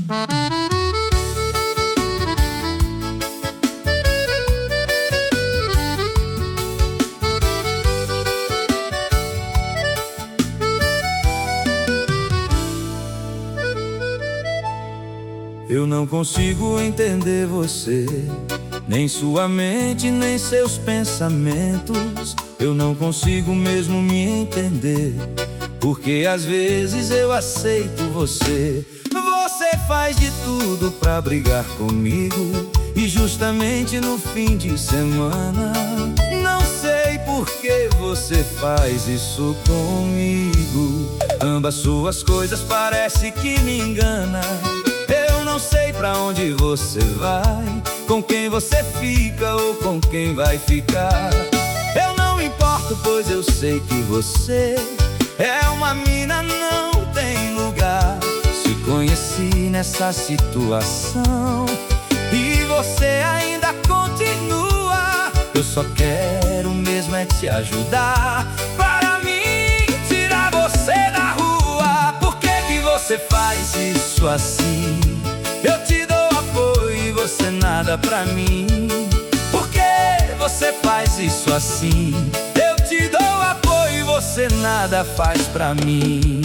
Eu não consigo entender você, nem sua mente, nem seus pensamentos. Eu não consigo mesmo me entender, porque às vezes eu aceito você. Você faz de tudo pra brigar comigo, e justamente no fim de semana. Não sei por que você faz isso comigo. Ambas suas coisas parece que me engana. Não sei pra onde você vai, com quem você fica ou com quem vai ficar. Eu não importo, pois eu sei que você é uma mina, não tem lugar. Se conheci nessa situação e você ainda continua. Eu só quero mesmo é te ajudar, para mim tirar você da rua. Por que que você faz isso assim? Eu te dou apoio e você nada pra mim. Por que você faz isso assim? Eu te dou apoio e você nada faz pra mim.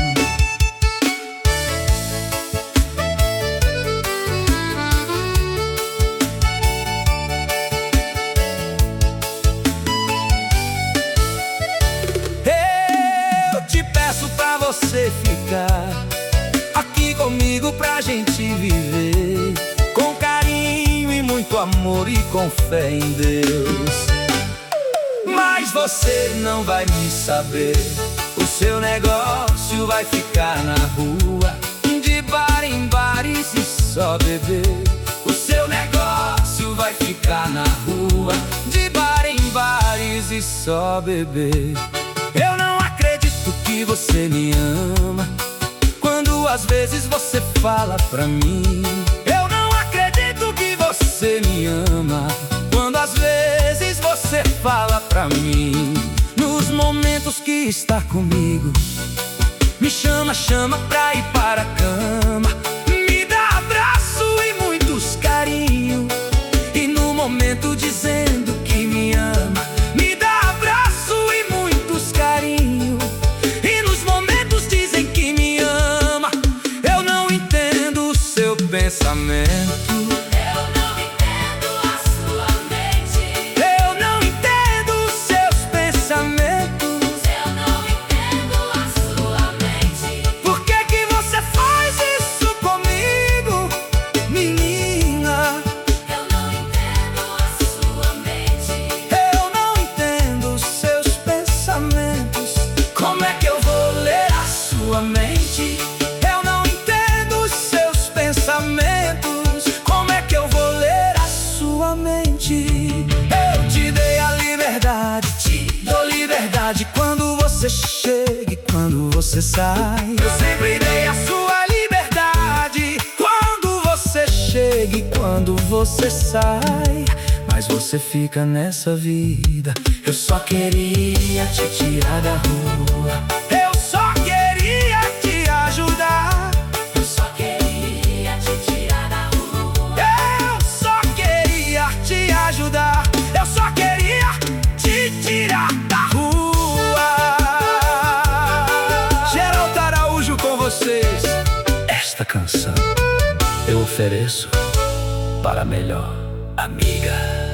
Eu te peço pra você ficar aqui comigo, pra gente viver com carinho e muito amor e com fé em Deus. Mas você não vai me saber, o seu negócio vai ficar na rua, de bar em bares e só beber. O seu negócio vai ficar na rua, de bar em bares e só beber. Eu não acredito que você me ama, às vezes você fala pra mim. Eu não acredito que você me ama, quando às vezes você fala pra mim. Nos momentos que está comigo, me chama pra ir para a cama, me dá abraço e muitos carinhos. E no momento dizendo que me ama, me dá abraço e muitos carinhos. E nos momentos dizem que me ama. Pensamento. Eu não entendo a sua mente. Eu não entendo os seus pensamentos. Eu não entendo a sua mente. Por que que você faz isso comigo, menina? Eu não entendo a sua mente. Eu não entendo os seus pensamentos. Como é que eu vou ler a sua mente? Como é que eu vou ler a sua mente? Eu te dei a liberdade, te dou liberdade quando você chega e quando você sai. Eu sempre dei a sua liberdade quando você chega e quando você sai. Mas você fica nessa vida. Eu só queria te tirar da rua. Eu só queria te ajudar. Eu só queria te tirar da rua. Geraldo Araújo com vocês. Esta canção eu ofereço para a melhor amiga.